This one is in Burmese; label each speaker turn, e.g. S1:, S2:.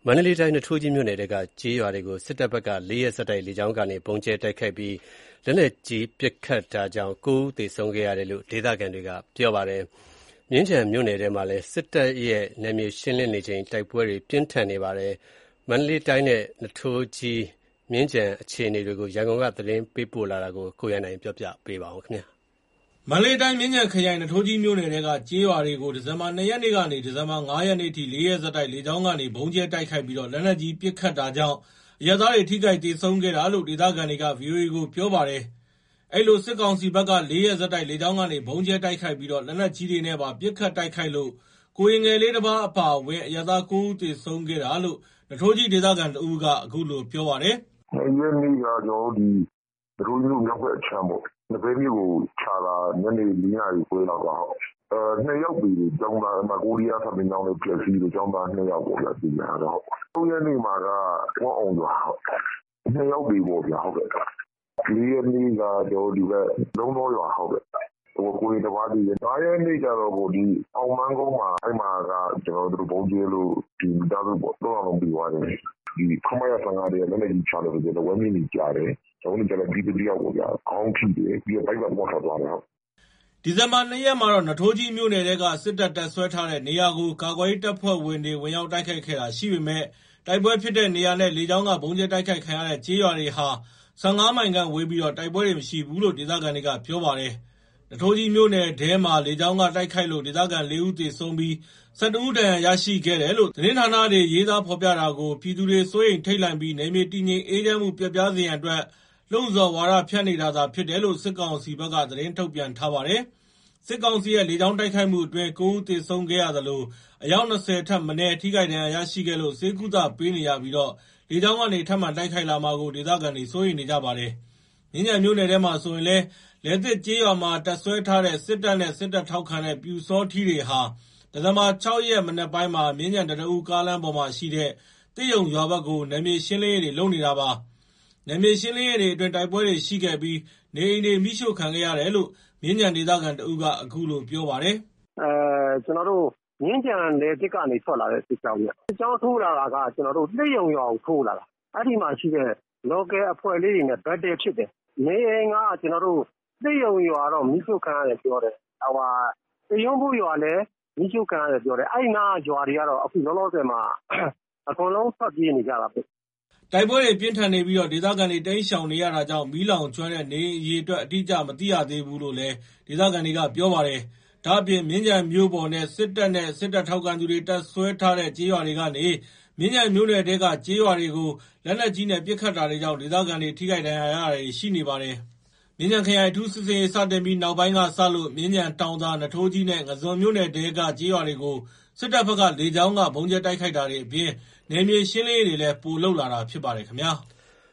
S1: မန္တလေးတိုင်းနွားထိုးကြီးမြို့နယ်ထဲကကျေးရွာတွေကိုစစ်တပ်ဘက်က4 ရက်ဆက်တိုက်လေကြောင်းကနေဗုံးကြဲတိုက်ခိုက်ပြီးလက်နက်ကြီးပစ်ခတ်တာကြောင့်9 ဦးသေဆုံးခဲ့ရတယ်လို့ဒေသခံတွေကပြောပါတယ်။မြင်းခြံမြို့နယ်ထဲမှာလည်းစစ်တပ်ရဲ့နယ်မြေရှင်းလင်းနေချိန်တိုက်ပွဲတွေပြင်းထန်နေပါတယ်။မန္တလေးတိုင်းနဲ့နွားထိုးကြီးမြင်းခြံအခြေအနေတွေကိုရန်ကုန်ကသတင်းပေးပို့လာတာကိုကိုရန်နိုင်ပြောပြပေးပါမယ်။
S2: မန္တလေးတိုင်းမြင်းခြံခရိုင်နွားထိုးကြီးမြို့နယ်ထဲကကျေးရွာတွေကိုဒီဇင်ဘာ 2 ရက်နေ့ကနေဒီဇင်ဘာ 5 ရက်နေ့အထိ4 ရက်ဆက်တိုက်လေကြောင်းကနေဗုံးကြဲတိုက်ခိုက်ပြီးလက်နက်ကြီးပစ်ခတ်တာကြောင့်အရပ်သားတွေထိခိုက်သေဆုံးခဲ့တာလို့ဒေသခံတွေက VOA ကိုပြောပါတယ်။အဲ့လိုစစ်ကောင်စီဘက်က4 ရက်ဆက်တိုက်လေကြောင်းကနေဗုံးကြဲတိုက်ခိုက်ပြီးလက်နက်ကြီးတွေနဲ့ပါပစ်ခတ်တိုက်ခိုက်လို့ကိုရင်ငယ်လေးတစ်ပါးအပါအဝင်အရပ်သား9 ဦးသေဆုံးခဲ့တာလို့နွားထိုးကြီးဒေသခံတဦးကအခုလိုပြောပါတယ်။
S3: "၂ ရက်နေ့ကနွားထိုးကြီးမြောက်ဘက်အခြမ်းပေါ့။နဘဲမြို့ကိုချတာညနေ 4 နာရီခွဲလောက်က2 ယောက်သေတယ်။ကျောင်းသားကိုရီးယားစာသင်ကျောင်းလည်းပျက်စီးတယ်။ကျောင်းသား2 ယောက်ပေါ့ဗျာသေတာက။3 ရက်နေ့မှာကဝက်အောင်ရွာ2 ယောက်သေပေါ့ဗျာ။4 ရက်နေ့ကလုံးတောရွာကိုရင်တစ်ပါးသေတယ်။5 ရက်နေ့ကျတော့အောင်မန်းကုန်းမှာအဲ့မှာကဗုံးကြဲလို့မိသားစုပေါ့3 ယောက်လုံးသေသွားတယ်။ခမရ 15 တွေကလက်နက်ကြီးချလို့လက်ဝဲမြင့်ကြီးကျတယ်။ဇောင်းကြီးကျတော့ပြည်သူတစ်ယောက်ပေါ့ဗျာခေါင်းထိတယ်။ပြီးတော့ဘိုက်ကပေါ်ထွက်သွားတယ်။
S2: " ဒီဇင်ဘာ 2 ရက်မှာတော့နွားထိုးကြီးမြို့နယ်ထဲကစစ်တပ်တပ်စွဲထားတဲ့နေရာကိုကာကွယ်ရေးတပ်ဖွဲ့ဝင်တွေဝင်ရောက်တိုက်ခိုက်ခဲ့တာရှိပေမဲ့တိုက်ပွဲဖြစ်တဲ့နေရာနဲ့လေကြောင်းကဗုံးကြဲတိုက်ခိုက်ခံရတဲ့ကျေးရွာတွေဟာ 15 မိုင်ခန့်ဝေးပြီးတိုက်ပွဲတွေမရှိဘူးလို့ဒေသခံတွေကပြောပါတယ်။နွားထိုးကြီးမြို့နယ်ထဲမှာလေကြောင်းကတိုက်ခိုက်လို့ဒေသခံ4 ဦးသေဆုံးပြီး12 ဦးဒဏ်ရာရရှိခဲ့တယ်လို့သတင်းဌာနတွေရေးသားဖော်ပြတာကိုပြည်သူတွေစိုးရိမ်ထိတ်လန့်ပြီးနယ်မြေတည်ငြိမ်အေးချမ်းမှုပျက်ပြားစေရန်အတွက်လှုံ့ဆော်ဝါဒဖြန့်နေတာသာဖြစ်တယ်လို့စစ်ကောင်စီဘက်ကသတင်းထုတ်ပြန်ထားပါတယ်။စစ်ကောင်စီရဲ့လေကြောင်းတိုက်ခိုက်မှုအတွင်း9 ဦးသေဆုံးခဲ့ရသလိုအယောက် 20 ထက်မနည်းထိခိုက်ဒဏ်ရာရရှိခဲ့လို့ဆေးကုသပေးနေရပြီးလေကြောင်းကနေထပ်မံတိုက်ခိုက်လာမှာကိုဒေသခံတွေစိုးရိမ်နေကြပါတယ်။မြင်းခြံမြို့နယ်ထဲမှာဆိုရင်လည်းလယ်သစ်ကျေးရွာမှာတပ်စွဲထားတဲ့စစ်တပ်နဲ့စစ်တပ်ထောက်ခံတဲ့ပျူစောထီးတွေဟာဒီဇင်ဘာ 6 ရက်မနက်ပိုင်းမှာမြင်းခြံတံတားဦးကားလမ်းပေါ်မှာရှိတဲ့သစ်ရုံရွာဘက်ကိုနယ်မြေရှင်းလင်းရေးတွေလုပ်နေတာပါ။နယ်မြေရှင်းလင်းရေးအတွင်းတိုက်ပွဲတွေရှိခဲ့ပြီးနေအိမ်တွေမီးရှို့ခံခဲ့ရတယ်လို့မြင်းခြံဒေသခံတဦးကအခုလိုပြောပါတယ်။
S4: "မြင်းခြံလယ်သစ်ကနေထွက်လာတဲ့စစ်ကြောင်းဗျ။စစ်ကြောင်းထိုးလာတာကသစ်ရုံရွာကိုထိုးလာတာ။အဲ့ဒီမှာရှိတဲ့ local အဖွဲ့လေးတွေနဲ့ battle ဖြစ်တယ်။နေအိမ်ကသစ်ရုံရွာတော့မီးရှို့ခံရတယ်ပြောတယ်။သရွန်းဘို့ရွာလည်းမီးရှို့ခံရတယ်ပြောတယ်။အဲ့နားကရွာတွေကတော့အခုလောလောဆယ်မှာအကုန်လုံးထွက်ပြေးနေကြတာပဲ။
S2: " တိုက်ပွဲတွေပြင်းထန်နေပြီးဒေသခံတွေတိမ်းရှောင်နေရတာကြောင့်မီးလောင်ကျွမ်းတဲ့နေအိမ်အရေအတွက်အတိအကျမသိရသေးဘူးလို့လည်းဒေသခံတွေကပြောပါတယ်။ဒါ့အပြင်မြင်းခြံမြို့ပေါ်နဲ့စစ်တပ်နဲ့စစ်တပ်ထောက်ခံသူတွေတပ်စွဲထားတဲ့ကျေးရွာတွေကနေမြင်းခြံမြို့နယ်ထဲကကျေးရွာတွေကိုလက်နက်ကြီးနဲ့ပစ်ခတ်တာကြောင့်ဒေသခံတွေထိခိုက်ဒဏ်ရာရတာတွေရှိနေပါတယ်။မြင်းခြံခရိုင်အထူးစစ်ဆင်ရေးစတင်ပြီးနောက်ပိုင်းကစလို့မြင်းခြံတောင်သာနွားထိုးကြီးနဲ့ငါန်းဇွန်မြို့နယ်ထဲကကျေးရွာတွေကိုစစ်တပ်ဘက်ကလေကြောင်းကဗုံးကြဲတိုက်ခိုက်တာတွေအပြင်နယ်မြေရှင်းလင်းရေးတွေလည်းပိုလုပ်လာတာဖြစ်ပါတယ်ခင်ဗျာ။